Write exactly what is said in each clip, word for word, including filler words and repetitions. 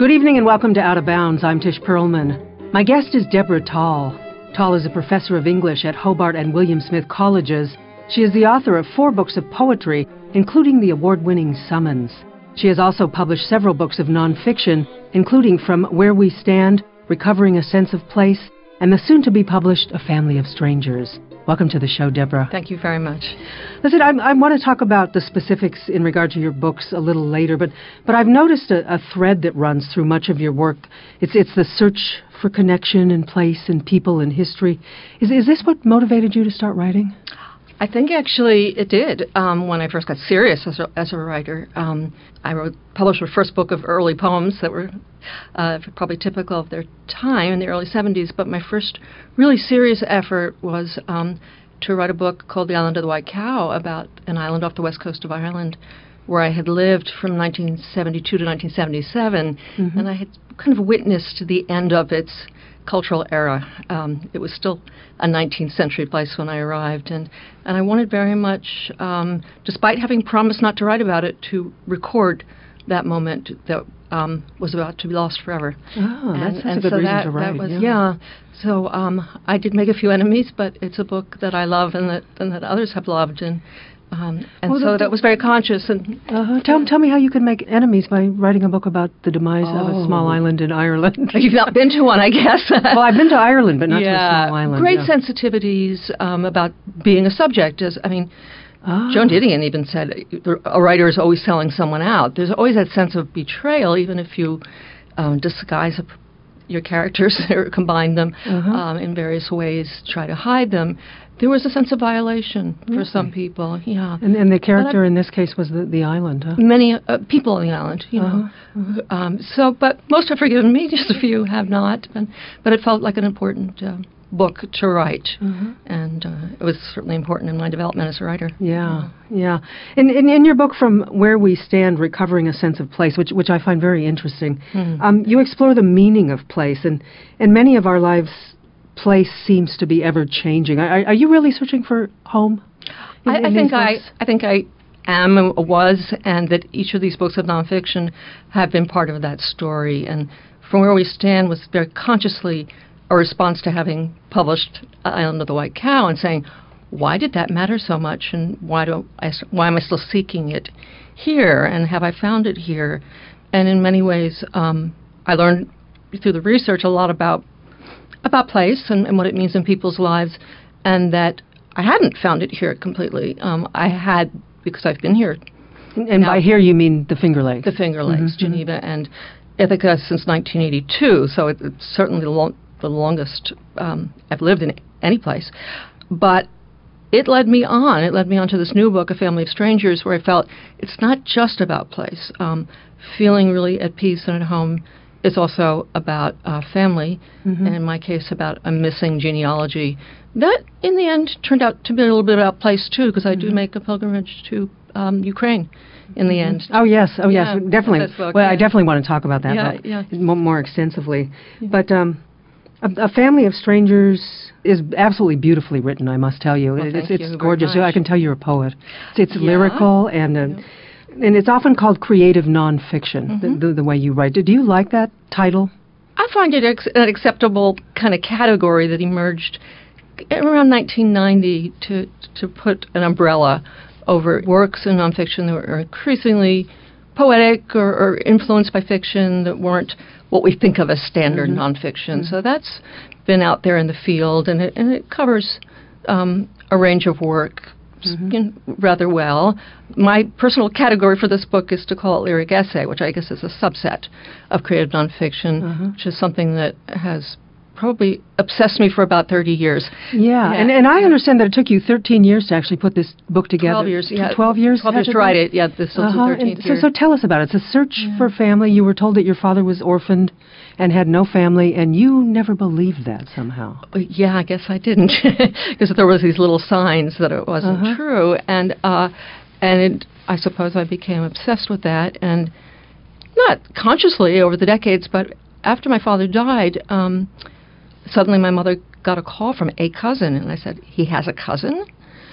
Good evening and welcome to Out of Bounds. I'm Tish Perlman. My guest is Deborah Tall. Tall is a professor of English at Hobart and William Smith Colleges. She is the author of four books of poetry, including the award-winning Summons. She has also published several books of nonfiction, including From Where We Stand, Recovering a Sense of Place, and the soon-to-be-published A Family of Strangers. Welcome to the show, Deborah. Thank you very much. Listen, I, I want to talk about the specifics in regard to your books a little later, but but I've noticed a, a thread that runs through much of your work. It's it's the search for connection and place and people and history. Is is this what motivated you to start writing? I think actually it did um, when I first got serious as a, as a writer. Um, I wrote, published my first book of early poems that were uh, probably typical of their time in the early seventies, but my first really serious effort was um, to write a book called The Island of the White Cow about an island off the west coast of Ireland where I had lived from nineteen seventy-two to nineteen seventy-seven, mm-hmm. and I had kind of witnessed the end of its cultural era. Um, it was still a nineteenth century place when I arrived, and, and I wanted very much, um, despite having promised not to write about it, to record that moment that um, was about to be lost forever. Oh, that's, and, that's and a good so reason that, to write. That was, yeah. yeah. So um, I did make a few enemies, but it's a book that I love and that and that others have loved, and Um, and well, so the, that was very conscious. And uh-huh. tell, tell me how you could make enemies by writing a book about the demise oh. of a small island in Ireland. You've not been to one, I guess. Well, I've been to Ireland, but not yeah. to a small island. Great yeah. sensitivities um, about being a subject. As I mean, ah. Joan Didion even said, a writer is always selling someone out. There's always that sense of betrayal, even if you um, disguise a your characters or combine them uh-huh. um, in various ways, try to hide them. There was a sense of violation for really? some people, yeah. And, and the character in this case was the, the island, huh? Many uh, people on the island, you uh-huh. know. Uh-huh. Um, so, but most have forgiven me, just a few have not. But, but it felt like an important uh, book to write, uh-huh. and uh, it was certainly important in my development as a writer. Yeah, yeah. In, in, in your book, From Where We Stand, Recovering a Sense of Place, which which I find very interesting, mm-hmm. um, you explore the meaning of place, and in many of our lives, place seems to be ever changing. Are, are you really searching for home? In, I, in I think I, books? I think I am and was, and that each of these books of nonfiction have been part of that story. And From Where We Stand was very consciously a response to having published Island of the White Cow and saying, why did that matter so much, and why do I, why am I still seeking it here, and have I found it here? And in many ways, um, I learned through the research a lot about about place and, and what it means in people's lives, and that I hadn't found it here completely. Um, I had, because I've been here. And, and by here you mean the Finger Lakes? The Finger Lakes, mm-hmm. Geneva and Ithaca since nineteen eighty-two, so it, it's certainly the, long, the longest um, I've lived in any place. But it led me on. It led me on to this new book, A Family of Strangers, where I felt it's not just about place. Um, feeling really at peace and at home is also about uh, family, mm-hmm. and in my case, about a missing genealogy. That, in the end, turned out to be a little bit about place, too, because I mm-hmm. do make a pilgrimage to um, Ukraine in the end. Oh, yes. Oh, yeah, yes. Definitely. Book, well, yeah. I definitely want to talk about that yeah, book yeah. more, more extensively. Yeah. But um, a, a Family of Strangers is absolutely beautifully written, I must tell you. Well, it's thank it's you gorgeous. very much. I can tell you're a poet. It's, it's yeah. lyrical, and uh, yeah. and it's often called creative nonfiction, mm-hmm. the, the, the way you write. Do you like that title? I find it ex- an acceptable kind of category that emerged around nineteen ninety to to put an umbrella over works in nonfiction that were increasingly poetic or, or influenced by fiction that weren't what we think of as standard mm-hmm. nonfiction. Mm-hmm. So that's been out there in the field, and it, and it covers um, a range of work mm-hmm. in, rather well. My personal category for this book is to call it lyric essay, which I guess is a subset of creative nonfiction, uh-huh. which is something that has probably obsessed me for about thirty years. Yeah, yeah. and and I understand that it took you thirteen years to actually put this book together. Twelve years, yeah. Twelve years. Twelve years to write it. Yeah, this is uh-huh. the thirteenth and so, year. so tell us about it. It's a search yeah. for family. You were told that your father was orphaned and had no family, and you never believed that somehow. Yeah, I guess I didn't, because there was these little signs that it wasn't uh-huh. true, and uh, and it, I suppose I became obsessed with that, and not consciously over the decades, but after my father died, um, suddenly my mother got a call from a cousin, and I said, he has a cousin?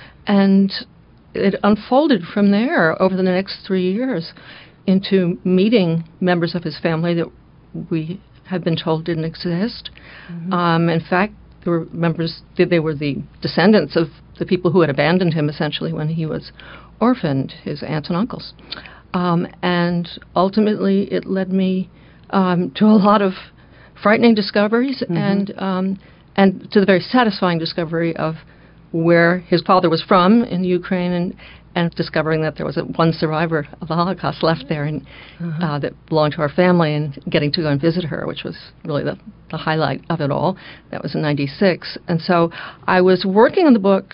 And it unfolded from there over the next three years into meeting members of his family that we had been told didn't exist. Mm-hmm. Um, in fact, there were members, they were the descendants of the people who had abandoned him essentially when he was orphaned, his aunts and uncles. Um, and ultimately it led me um, to a lot of frightening discoveries mm-hmm. and um, and to the very satisfying discovery of where his father was from in Ukraine, and, and discovering that there was a, one survivor of the Holocaust left there and uh-huh. uh, that belonged to our family, and getting to go and visit her, which was really the, the highlight of it all. That was in ninety-six. And so I was working on the book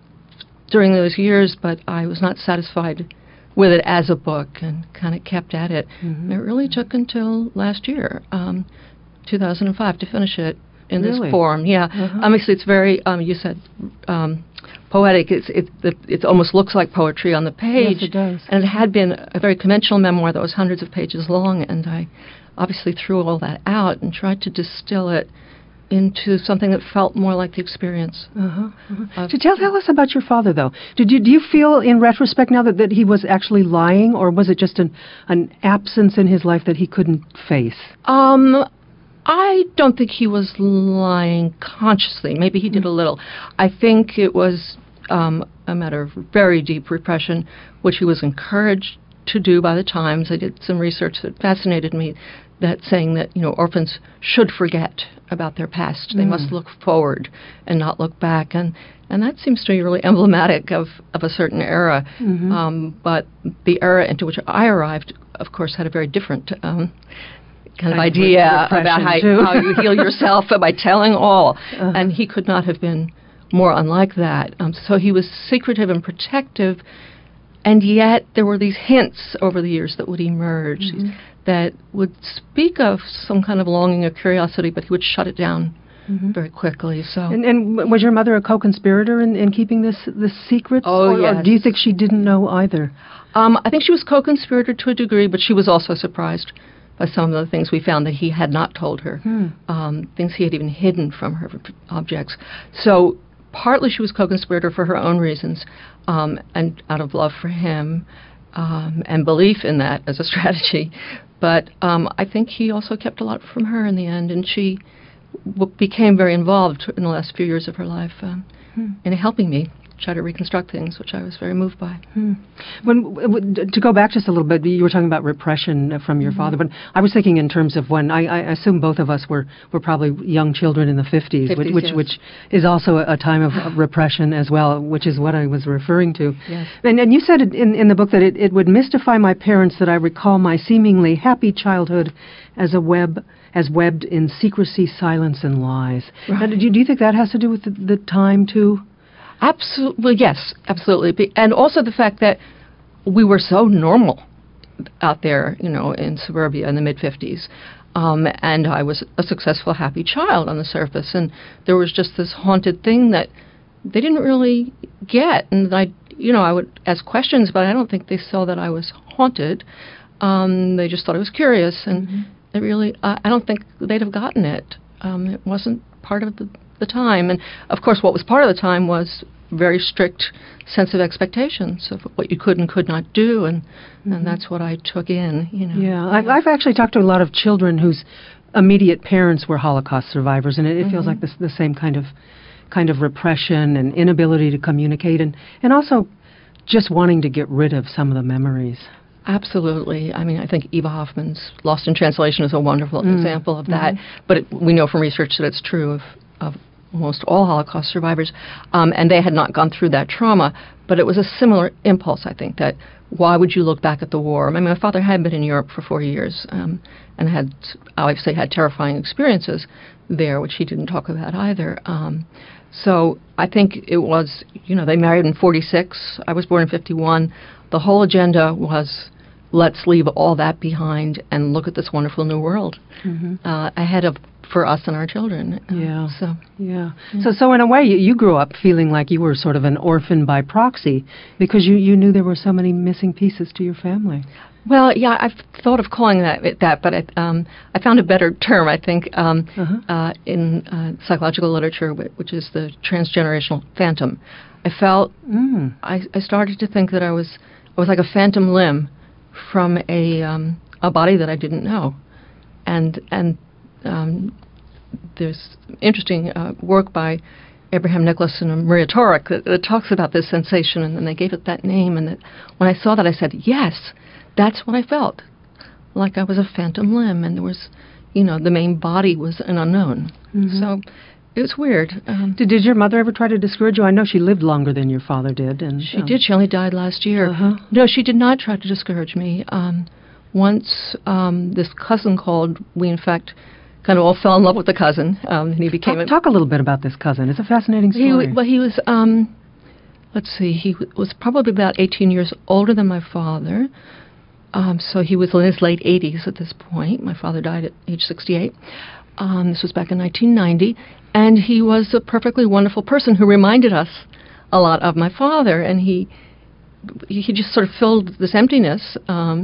during those years, but I was not satisfied with it as a book and kind of kept at it. Mm-hmm. It really took until last year, um, two thousand five, to finish it in really? this form. Yeah. Uh-huh. Obviously, it's very, um, you said, um, poetic. It's, it, it, it almost looks like poetry on the page. Yes, it does. And it had been a very conventional memoir that was hundreds of pages long, and I obviously threw all that out and tried to distill it into something that felt more like the experience. Uh-huh, uh-huh. To tell, tell us about your father, though. Did you do you feel in retrospect now that, that he was actually lying, or was it just an an absence in his life that he couldn't face? Um, I don't think he was lying consciously. Maybe he did a little. I think it was um, a matter of very deep repression, which he was encouraged to do by the Times. I did some research that fascinated me, that saying that, you know, orphans should forget about their past. They mm. must look forward and not look back. And, and that seems to be really emblematic of, of a certain era. Mm-hmm. Um, but the era into which I arrived, of course, had a very different um, kind of I idea about how, how you heal yourself by telling all. Uh-huh. And he could not have been more unlike that. Um, so he was secretive and protective, and yet there were these hints over the years that would emerge mm-hmm. that would speak of some kind of longing or curiosity, but he would shut it down mm-hmm. very quickly. So, and, and was your mother a co-conspirator in, in keeping this this secret? Oh, or, yes. Or do you think she didn't know either? Um, I think she was co-conspirator to a degree, but she was also surprised by some of the things we found that he had not told her, hmm. um, things he had even hidden from her objects. So partly she was co-conspirator for her own reasons, um, and out of love for him um, and belief in that as a strategy. But um, I think he also kept a lot from her in the end, and she w- became very involved in the last few years of her life um, hmm. in helping me try to reconstruct things, which I was very moved by. Hmm. When w- to go back just a little bit, you were talking about repression from your mm-hmm. father, but I was thinking in terms of when, I, I assume both of us were, were probably young children in the fifties, fifties which, yes. which is also a, a time of, of repression as well, which is what I was referring to. Yes. And, and you said in, in the book that it, it would mystify my parents that I recall my seemingly happy childhood as a web as webbed in secrecy, silence, and lies. Right. Now, do, you, do you think that has to do with the, the time, too? Absolutely, yes, absolutely. And also the fact that we were so normal out there, you know, in suburbia in the mid-fifties. Um, and I was a successful, happy child on the surface. And there was just this haunted thing that they didn't really get. And I, you know, I would ask questions, but I don't think they saw that I was haunted. Um, they just thought I was curious. And mm-hmm. they really, uh, I don't think they'd have gotten it. Um, it wasn't part of the the time. And of course what was part of the time was very strict sense of expectations of what you could and could not do, and mm-hmm. and that's what I took in, you know. Yeah, I've, I've actually talked to a lot of children whose immediate parents were Holocaust survivors, and it, it mm-hmm. feels like this, the same kind of kind of repression and inability to communicate, and, and also just wanting to get rid of some of the memories. Absolutely. I mean, I think Eva Hoffman's Lost in Translation is a wonderful mm. example of that, mm-hmm. but it, we know from research that it's true of of almost all Holocaust survivors, um, and they had not gone through that trauma, but it was a similar impulse, I think, that why would you look back at the war? I mean, my father had been in Europe for four years um, and had obviously had terrifying experiences there, which he didn't talk about either. Um, so I think it was, you know, they married in forty-six. I was born in fifty-one. The whole agenda was, let's leave all that behind and look at this wonderful new world mm-hmm. uh, ahead of for us and our children. Yeah. Um, so yeah. yeah. So so in a way, you, you grew up feeling like you were sort of an orphan by proxy because you, you knew there were so many missing pieces to your family. Well, yeah, I've thought of calling that that, but I, um, I found a better term, I think, um, uh-huh. uh, in uh, psychological literature, which is the transgenerational phantom. I felt mm. I, I started to think that I was I was like a phantom limb from a um, a body that I didn't know. and and um, there's interesting uh, work by Abraham Nicholas and Maria Torek that, that talks about this sensation, and then they gave it that name. And that when I saw that, I said, yes, that's what I felt, like I was a phantom limb, and there was, you know, the main body was an unknown. Mm-hmm. So it was weird. Um, did, did your mother ever try to discourage you? I know she lived longer than your father did. And She um, did. She only died last year. Uh-huh. No, she did not try to discourage me. Um, once um, this cousin called, we in fact kind of all fell in love with the cousin, um, and he became talk, a, talk a little bit about this cousin. It's a fascinating story. He, well, he was, um, let's see, he w- was probably about eighteen years older than my father. Um, so he was in his late eighties at this point. My father died at age sixty-eight. Um, this was back in nineteen ninety. And he was a perfectly wonderful person who reminded us a lot of my father. And he he just sort of filled this emptiness. Um,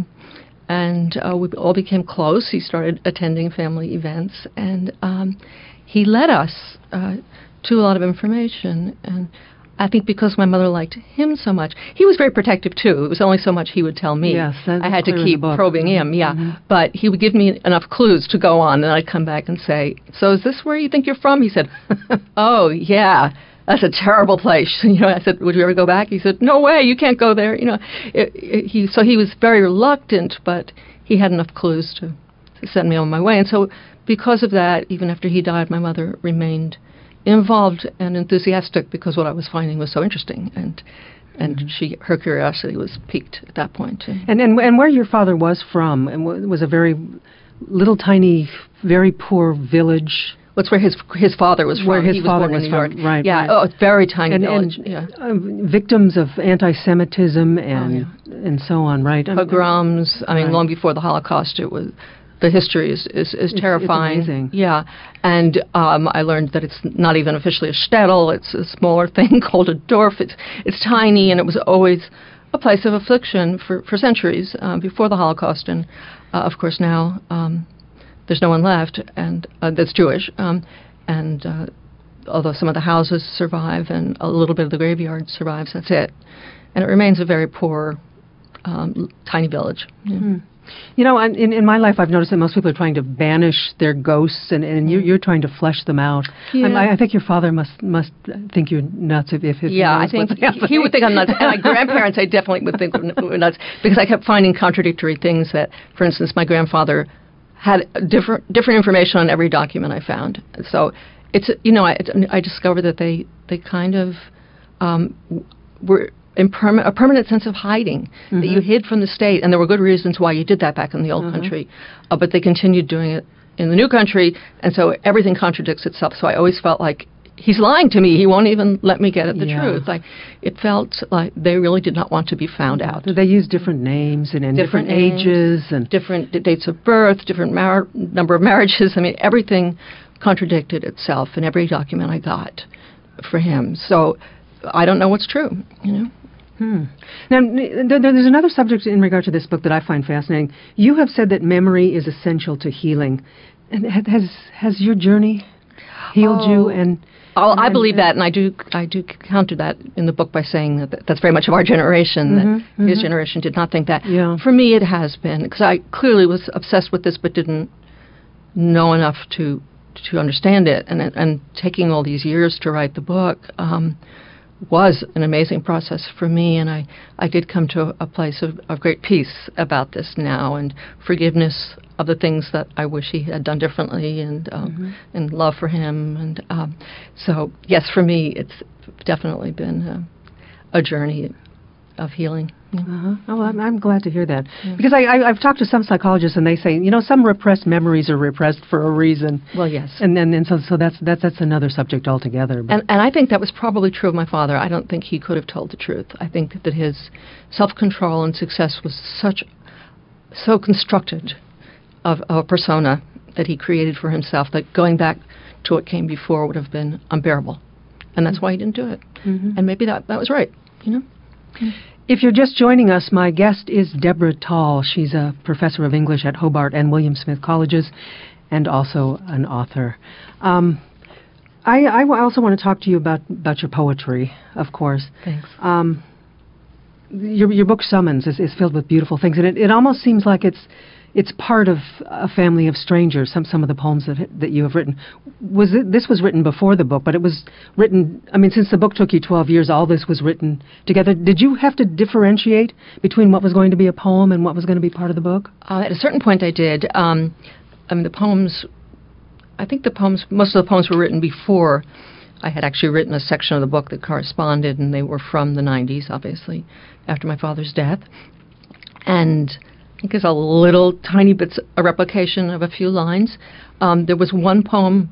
and uh, we all became close. He started attending family events. And um, he led us uh, to a lot of information. And I think because my mother liked him so much, he was very protective too. It was only so much he would tell me. Yes, that's I had to clear in keep the book. probing Mm-hmm. him, yeah. Mm-hmm. But he would give me enough clues to go on, and I'd come back and say, "So is this where you think you're from?" He said, "Oh yeah, that's a terrible place." You know, I said, "Would you ever go back?" He said, "No way, you can't go there." You know, it, it, he so he was very reluctant, but he had enough clues to, to send me on my way. And so because of that, even after he died, my mother remained involved and enthusiastic because what I was finding was so interesting, and and mm-hmm. she her curiosity was piqued at that point too. And and and where your father was from, and w- was a very little tiny, very poor village. What's where his his father was from? Where his he was father born was in New from, York. right? Yeah, right. oh, it's very tiny and, village. and yeah, uh, victims of anti-Semitism and oh, yeah. and so on, right? Pogroms. I mean, right. long before the Holocaust, it was. The history is, is, is it's, terrifying. It's amazing. Yeah. And um, I learned that it's not even officially a shtetl. It's a smaller thing called a dorf. It's it's tiny, and it was always a place of affliction for, for centuries um, before the Holocaust. And, uh, of course, now um, there's no one left and uh, that's Jewish. Um, and uh, although some of the houses survive and a little bit of the graveyard survives, that's it. And it remains a very poor, um, tiny village. Yeah. Mm. You know, in in my life, I've noticed that most people are trying to banish their ghosts, and, and you're, you're trying to flesh them out. Yeah. I, I think your father must must think you're nuts if, if, if yeah, he I think he, he would think I'm nuts. And my grandparents, I definitely would think were nuts because I kept finding contradictory things. That, for instance, my grandfather had different different information on every document I found. So it's you know I I discovered that they they kind of um, were. In perma- a permanent sense of hiding, mm-hmm. that you hid from the state, and there were good reasons why you did that back in the old mm-hmm. country, uh, but they continued doing it in the new country, and so everything contradicts itself. So I always felt like he's lying to me. He won't even let me get at the yeah. truth. Like it felt like they really did not want to be found out. They use different names and, and different, different names, ages and different d- dates of birth, different mar- number of marriages. I mean, everything contradicted itself in every document I got for him. So I don't know what's true. You know. Hmm. Now, n- th- there's another subject in regard to this book that I find fascinating. You have said that memory is essential to healing. And ha- has has your journey healed oh. you? And, oh, and I believe and, that, and I do I do counter that in the book by saying that that's very much of our generation. Mm-hmm, that mm-hmm. his generation did not think that. Yeah. For me, it has been because I clearly was obsessed with this, but didn't know enough to to understand it. And and taking all these years to write the book. Um, was an amazing process for me, and I, I did come to a, a place of, of great peace about this now, and forgiveness of the things that I wish he had done differently, and um, mm-hmm. and love for him, and um, so yes, for me, it's definitely been a, a journey of healing. Yeah. Uh-huh. Oh, I'm, I'm glad to hear that. Yeah. Because I, I, I've talked to some psychologists, and they say, you know, some repressed memories are repressed for a reason. Well, yes. And then, and so, so that's that's that's another subject altogether. But. And and I think that was probably true of my father. I don't think he could have told the truth. I think that his self-control and success was such so constructed of, of a persona that he created for himself that going back to what came before would have been unbearable. And that's why he didn't do it. Mm-hmm. And maybe that that was right, you know. If you're just joining us, my guest is Deborah Tall. She's a professor of English at Hobart and William Smith Colleges and also an author. Um, I, I also want to talk to you about, about your poetry, of course. Thanks. Um, your, your book, Summons, is, is filled with beautiful things, and it, it almost seems like it's it's part of A Family of Strangers, some some of the poems that that you have written. Was it, this was written before the book, but it was written, I mean, since the book took you twelve years, all this was written together. Did you have to differentiate between what was going to be a poem and what was going to be part of the book? Uh, at a certain point I did. Um, I mean, the poems, I think the poems, most of the poems were written before I had actually written a section of the book that corresponded, and they were from the nineties, obviously, after my father's death. And I think there's a little tiny bits, a replication of a few lines. Um, there was one poem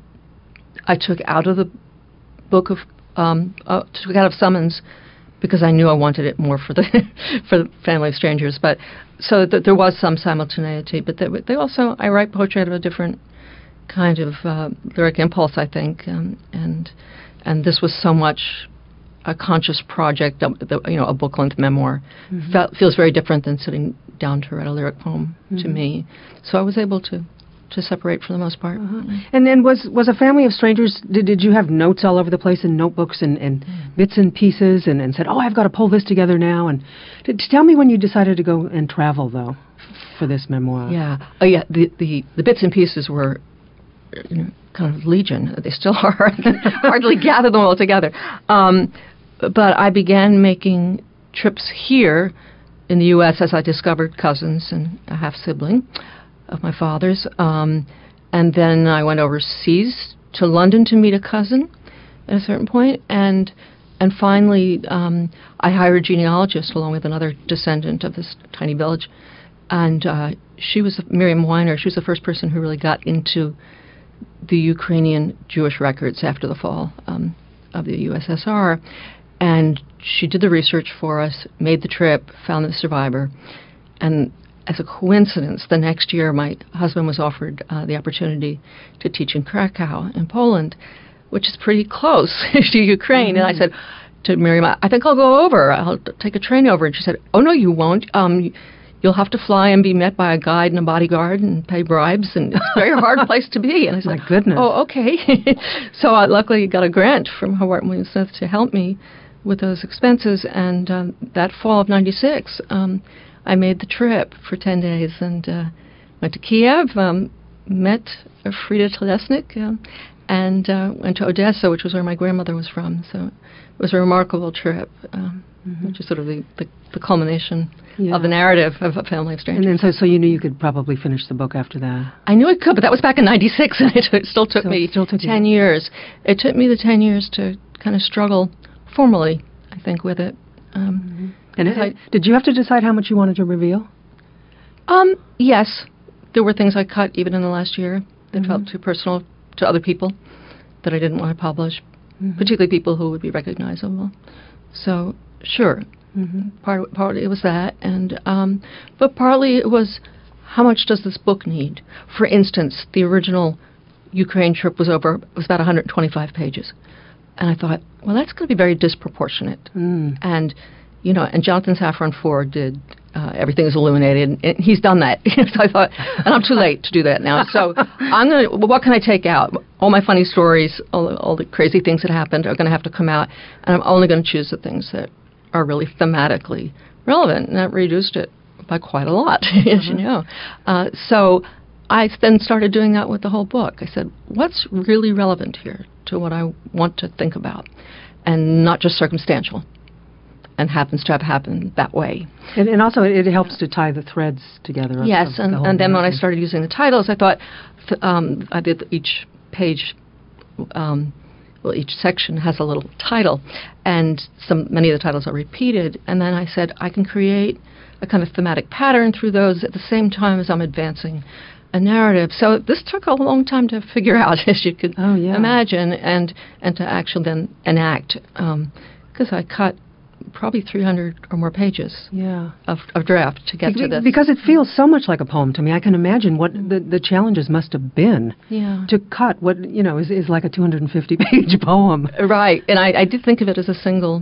I took out of the book of, um, uh, took out of Summons because I knew I wanted it more for the for the Family of Strangers. But so th- there was some simultaneity. But they, they also, I write poetry out of a different kind of uh, lyric impulse, I think, um, and and this was so much a conscious project, uh, the, you know, a book-length memoir. Mm-hmm. Felt, feels very different than sitting down to write a lyric poem mm-hmm. to me. So I was able to to separate for the most part. Uh-huh. And then was was A Family of Strangers, did, did you have notes all over the place and notebooks and, and mm. bits and pieces and, and said, oh, I've got to pull this together now? And did, tell me when you decided to go and travel, though, for this memoir. Yeah. Oh, yeah. The, the, the bits and pieces were, you know, kind of legion. They still are. I can hardly gather them all together. Um, but I began making trips here in the U S as I discovered cousins and a half-sibling of my father's. Um, and then I went overseas to London to meet a cousin at a certain point. And and finally, um, I hired a genealogist along with another descendant of this tiny village. And uh, she was, Miriam Weiner, she was the first person who really got into the Ukrainian Jewish records after the fall um, of the U S S R. And she did the research for us, made the trip, found the survivor. And as a coincidence, the next year my husband was offered uh, the opportunity to teach in Krakow in Poland, which is pretty close to Ukraine. Mm-hmm. And I said to Miriam, I think I'll go over. I'll take a train over. And she said, oh, no, you won't. Um, you'll have to fly and be met by a guide and a bodyguard and pay bribes, and it's a very hard place to be. And I said, my goodness. Oh, okay. So I luckily got a grant from Hobart and William Smith to help me with those expenses. And um, that fall of ninety-six, um, I made the trip for ten days and uh, went to Kiev, um, met Frida Telesnik, um, and uh, went to Odessa, which was where my grandmother was from. So it was a remarkable trip, um, mm-hmm. which is sort of the, the, the culmination yeah. of the narrative of A Family of Strangers. And then so, so you knew you could probably finish the book after that? I knew I could, but that was back in ninety-six, and it, it still took so me it still took ten you. years. It took me the ten years to kind of struggle formally, I think, with it. Um, mm-hmm. And it, I, did you have to decide how much you wanted to reveal? Um, yes. There were things I cut even in the last year that mm-hmm. felt too personal to other people that I didn't want to publish, mm-hmm. particularly people who would be recognizable. So, sure, mm-hmm. part, partly it was that, and um, but partly it was how much does this book need? For instance, the original Ukraine trip was over, it was about one hundred twenty-five pages. And I thought, well, that's going to be very disproportionate. Mm. And You know, and Jonathan Safran Foer did uh, Everything is Illuminated, and, and he's done that. So I thought, and I'm too late to do that now. So I'm going to, well, what can I take out? All my funny stories, all, all the crazy things that happened are going to have to come out, and I'm only going to choose the things that are really thematically relevant, and that reduced it by quite a lot, mm-hmm. as you know. Uh, so I then started doing that with the whole book. I said, what's really relevant here to what I want to think about, and not just circumstantial, and happens to have happened that way. And, and also it, it helps to tie the threads together. Of, yes, of and, the and then when I started using the titles, I thought th- um, I did each page, um, well, each section has a little title, and some many of the titles are repeated, and then I said I can create a kind of thematic pattern through those at the same time as I'm advancing a narrative. So this took a long time to figure out, as you could oh, yeah. imagine, and, and to actually then enact, because um, I cut probably three hundred or more pages yeah. of, of draft to get Be- to this. Because it feels so much like a poem to me. I can imagine what the, the challenges must have been yeah. to cut what, you know, is, is like a two hundred fifty page poem. Right. And I, I did think of it as a single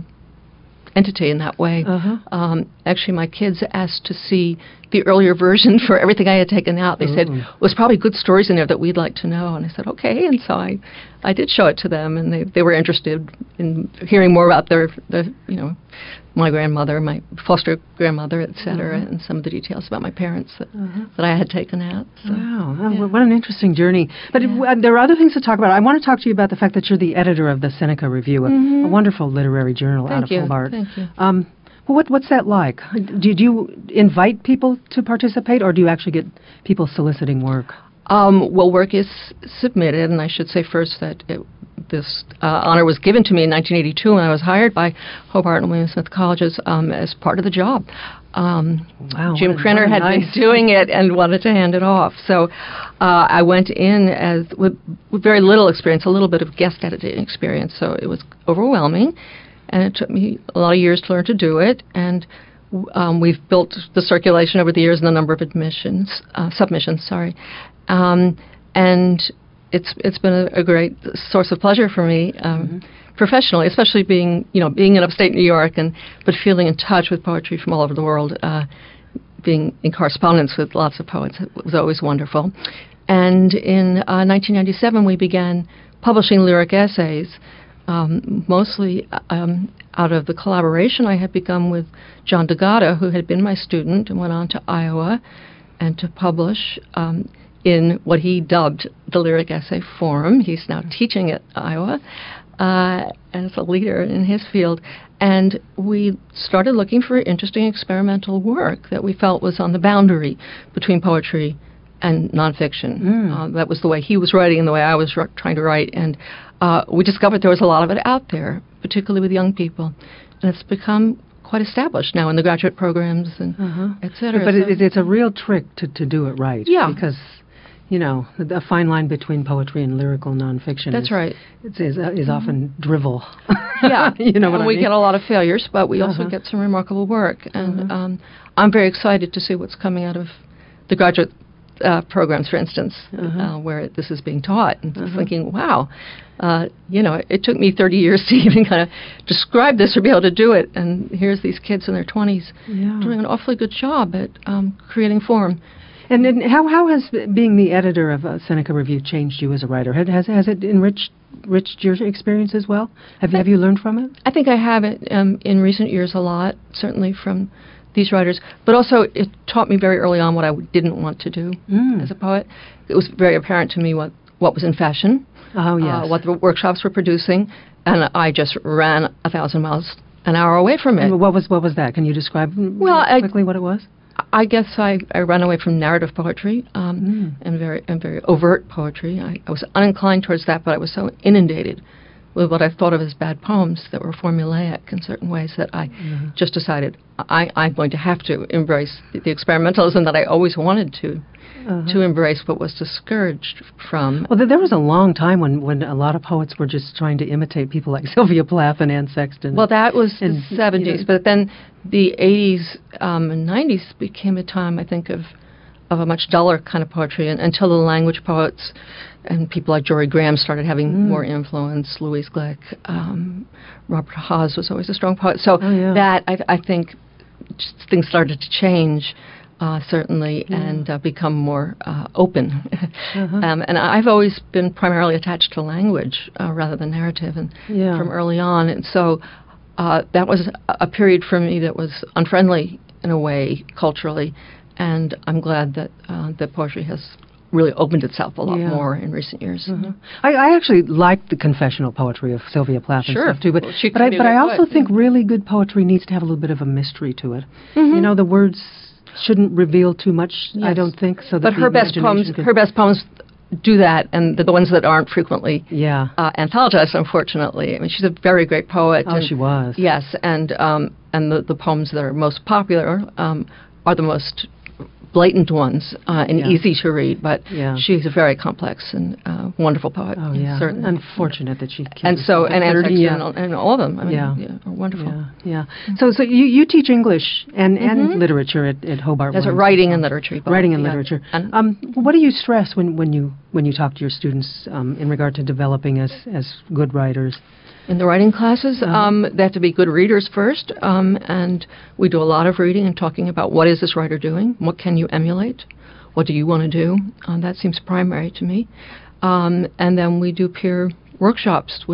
entity in that way. Uh-huh. Um, actually, my kids asked to see the earlier version for everything I had taken out. They Ooh. said, well, there's probably good stories in there that we'd like to know. And I said, okay. And so I, I did show it to them, and they, they were interested in hearing more about their, their, you know, my grandmother, my foster grandmother, et cetera, Uh-huh. and some of the details about my parents that, Uh-huh. that I had taken out. So, Wow, oh, yeah. what an interesting journey. But Yeah. it, uh, there are other things to talk about. I want to talk to you about the fact that you're the editor of the Seneca Review, a, Mhm. a wonderful literary journal Thank out of you. Hobart. Thank you. Um, well, what, what's that like? Did you invite people to participate, or do you actually get people soliciting work? Um, well, work is submitted, and I should say first that it, this uh, honor was given to me in nineteen eighty-two when I was hired by Hobart and William Smith Colleges um, as part of the job. Um, Wow, Jim what a- Crenner what a had nice- been doing it and wanted to hand it off. So uh, I went in as with, with very little experience, a little bit of guest editing experience. So it was overwhelming, and it took me a lot of years to learn to do it. And um, we've built the circulation over the years and the number of admissions, uh, submissions, sorry. Um, and it's it's been a, a great source of pleasure for me um, Mm-hmm. professionally, especially being you know being in upstate New York and but feeling in touch with poetry from all over the world, uh, being in correspondence with lots of poets was always wonderful. And in uh, nineteen ninety-seven, we began publishing lyric essays, um, mostly um, out of the collaboration I had begun with John DeGata, who had been my student and went on to Iowa and to publish um, in what he dubbed the Lyric Essay Forum. He's now teaching at Iowa uh, as a leader in his field. And we started looking for interesting experimental work that we felt was on the boundary between poetry and nonfiction. Mm. Uh, that was the way he was writing and the way I was r- trying to write. And uh, we discovered there was a lot of it out there, particularly with young people. And it's become quite established now in the graduate programs and Uh-huh. et cetera. But So- it, it's a real trick to, to do it right. Yeah. Because, you know, a fine line between poetry and lyrical nonfiction. That's is, right. It's, is, uh, is often drivel. Yeah, you know what and I we mean? get a lot of failures, but we also Uh-huh. get some remarkable work. And Uh-huh. um, I'm very excited to see what's coming out of the graduate uh, programs, for instance, Uh-huh. uh, where this is being taught. And just Uh-huh. thinking, wow, uh, you know, it, it took me thirty years to even kind of describe this or be able to do it. And here's these kids in their twenties Yeah. doing an awfully good job at um, creating form. And then how how has being the editor of uh, Seneca Review changed you as a writer? Has has, has it enriched enriched your experience as well? Have you, have you learned from it? I think I have it um, in recent years a lot, certainly from these writers, but also it taught me very early on what I w- didn't want to do Mm. as a poet. It was very apparent to me what, what was in fashion, Oh yes. uh, what the workshops were producing, and I just ran a thousand miles an hour away from it. And what was what was that? Can you describe mm, Well, I- quickly what it was? I guess I, I ran away from narrative poetry um, Mm. and very and very overt poetry. I, I was uninclined towards that, but I was so inundated with what I thought of as bad poems that were formulaic in certain ways that I Mhm. just decided I, I'm going to have to embrace the, the experimentalism that I always wanted to Uh-huh. to embrace, but was discouraged from. Well, th- there was a long time when, when a lot of poets were just trying to imitate people like Sylvia Plath and Anne Sexton. Well, that was And, the seventies, you know- but then the eighties um, and nineties became a time, I think, of of a much duller kind of poetry, and, until the language poets and people like Jory Graham started having Mm. more influence. Louise Glick, um, Robert Haas was always a strong poet. So Oh, yeah. that I, I think just things started to change. Uh, certainly, Yeah. and uh, become more uh, open. Uh-huh. um, and I've always been primarily attached to language uh, rather than narrative, and Yeah. from early on. And so uh, that was a, a period for me that was unfriendly in a way culturally, and I'm glad that uh, that poetry has really opened itself a lot Yeah. more in recent years. Mhm. I, I actually liked the confessional poetry of Sylvia Plath and Sure. stuff too, but Well, she but I could be a but I great also poet, think yeah. really good poetry needs to have a little bit of a mystery to it. Mhm. You know, the words shouldn't reveal too much. I Yes. don't think so. That But the her best imagination poems, could- her best poems do that, and the, the ones that aren't frequently yeah. uh, anthologized, unfortunately. I mean, she's a very great poet. Oh, and- she was. Yes, and um, and the, the poems that are most popular um, are the most blatant ones uh, and Yeah. easy to read. But Yeah. she's a very complex and uh, wonderful poet. Oh yeah. certainly. Unfortunate that she. killed And so, herself at and Anne thirty, Sexton yeah. and, and all of them. I mean, Yeah. yeah, are wonderful. Yeah, yeah. So, so you, you teach English and, and Mhm. literature at, at Hobart. There's a Williams. writing and literature. both, Writing and yeah. literature. And Um, what do you stress when, when you when you talk to your students um, in regard to developing as as good writers? in the writing classes, Uh-huh. um, they have to be good readers first, um, and we do a lot of reading and talking about what is this writer doing, what can you emulate, what do you want to do. Um, that seems primary to me. Um, and then we do peer workshops, which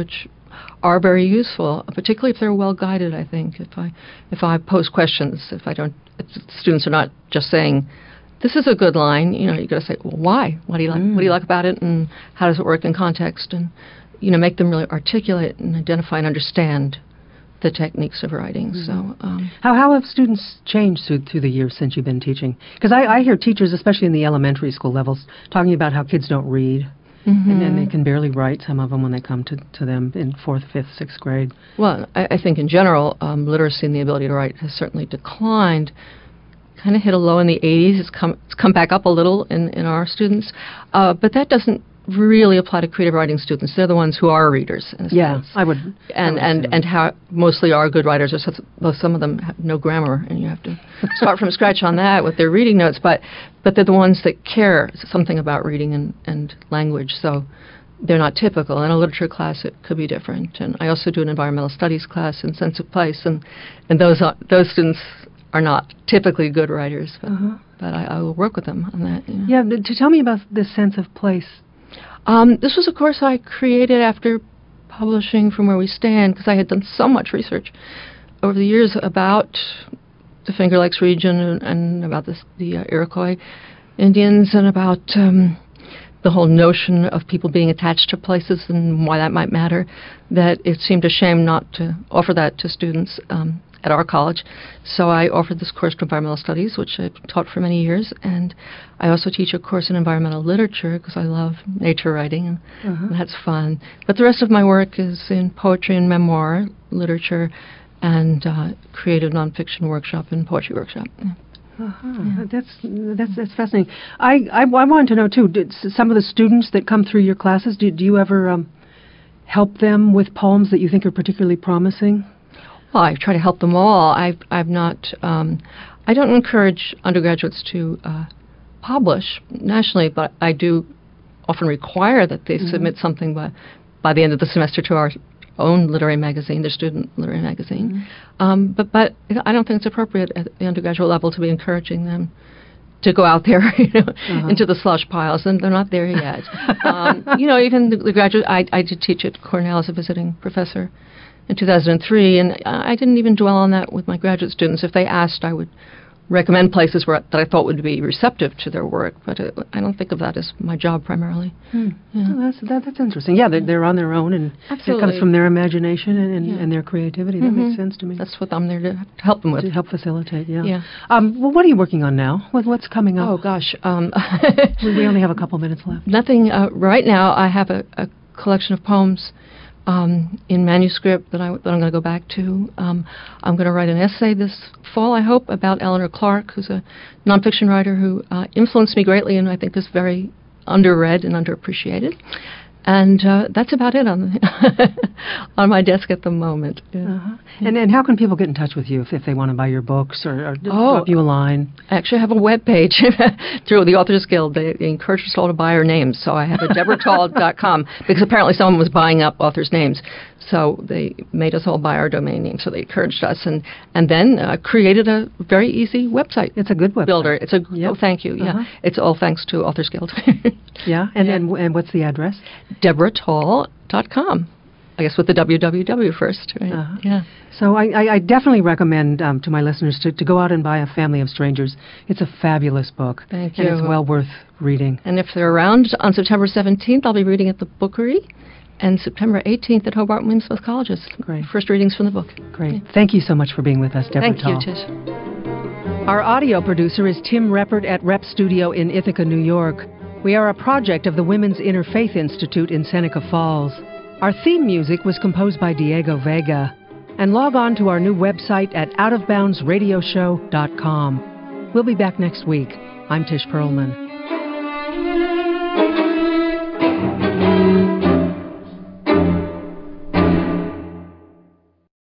are very useful, particularly if they're well guided. I think if I if I pose questions, if I don't, if students are not just saying, "This is a good line," you know, you got to say, "Well, why? What do you like? Mm. What do you like about it? And how does it work in context?" And you know, make them really articulate and identify and understand the techniques of writing. Mm-hmm. So, um, how how have students changed through through the years since you've been teaching? Because I, I hear teachers, especially in the elementary school levels, talking about how kids don't read, mm-hmm. and then they can barely write. Some of them when they come to to them in fourth, fifth, sixth grade. Well, I, I think in general, um, literacy and the ability to write has certainly declined. Kind of hit a low in the eighties. It's come it's come back up a little in in our students, uh, but that doesn't really apply to creative writing students. They're the ones who are readers. In a yeah, sense. I would. And I would and and how mostly are good writers. Are well, some of them have no grammar, and you have to start from scratch on that with their reading notes. But but they're the ones that care something about reading and, and language. So they're not typical. In a literature class, it could be different. And I also do an environmental studies class in Sense of Place, and and those are, those students are not typically good writers. But, uh-huh. but I, I will work with them on that. You know. Yeah. To tell me about this Sense of Place. Um, this was a course I created after publishing From Where We Stand, because I had done so much research over the years about the Finger Lakes region and, and about this, the uh, Iroquois Indians, and about um, the whole notion of people being attached to places and why that might matter, that it seemed a shame not to offer that to students um, at our college. So I offered this course to environmental studies, which I've taught for many years, and I also teach a course in environmental literature because I love nature writing, and, uh-huh. and that's fun. But the rest of my work is in poetry and memoir literature, and uh, creative nonfiction workshop and poetry workshop. Yeah. Uh-huh. Yeah. That's that's that's fascinating. I, I I wanted to know too. Did some of the students that come through your classes, do do you ever um, help them with poems that you think are particularly promising? Well, I try to help them all. I've I've not. Um, I don't encourage undergraduates to uh, publish nationally, but I do often require that they mm-hmm. submit something by by the end of the semester to our own literary magazine, their student literary magazine. Mm-hmm. Um, but but I don't think it's appropriate at the undergraduate level to be encouraging them to go out there, you know, uh-huh. into the slush piles, and they're not there yet. um, you know, even the, the graduate, I, I did teach at Cornell as a visiting professor in two thousand three, and I didn't even dwell on that with my graduate students. If they asked, I would recommend places where that I thought would be receptive to their work, but it, I don't think of that as my job primarily. Hmm. Yeah. Oh, that's that, that's interesting. Yeah, they're, they're on their own, and Absolutely. It comes from their imagination and, and, yeah. and their creativity. That mm-hmm. makes sense to me. That's what I'm there to help them with. To help facilitate, yeah. yeah. Um, well, what are you working on now? What, what's coming up? Oh, gosh. Um, we, we only have a couple minutes left. Nothing. Uh, right now, I have a, a collection of poems Um, in manuscript that, I, that I'm going to go back to. Um, I'm going to write an essay this fall, I hope, about Eleanor Clark, who's a nonfiction writer who uh, influenced me greatly and I think is very underread and underappreciated. And uh, that's about it on the on my desk at the moment. Yeah. Uh-huh. And and how can people get in touch with you if, if they want to buy your books or, or oh, drop you a line? I actually have a web page through the Authors Guild. They, they encourage us all to buy our names. So I have a deborah tall dot com because apparently someone was buying up authors' names. So they made us all buy our domain name. So they encouraged us and, and then uh, created a very easy website. It's a good website. Builder. It's a yep. oh, thank you. Uh-huh. Yeah, it's all thanks to Authors Guild. yeah, and, yeah. and and what's the address? deborah tall dot com. I guess with the W W W first, right? Uh-huh. Yeah. So I, I, I definitely recommend um, to my listeners to, to go out and buy A Family of Strangers. It's a fabulous book. Thank and you. It's well worth reading. And if they're around on September seventeenth, I'll be reading at the Bookery, and September eighteenth at Hobart and William Smith Colleges. Great. First readings from the book. Great. Yeah. Thank you so much for being with us, Deborah Thank Tall. you, Tish. Our audio producer is Tim Reppert at Rep Studio in Ithaca, New York. We are a project of the Women's Interfaith Institute in Seneca Falls. Our theme music was composed by Diego Vega. And log on to our new website at out of bounds radio show dot com. We'll be back next week. I'm Tish Perlman.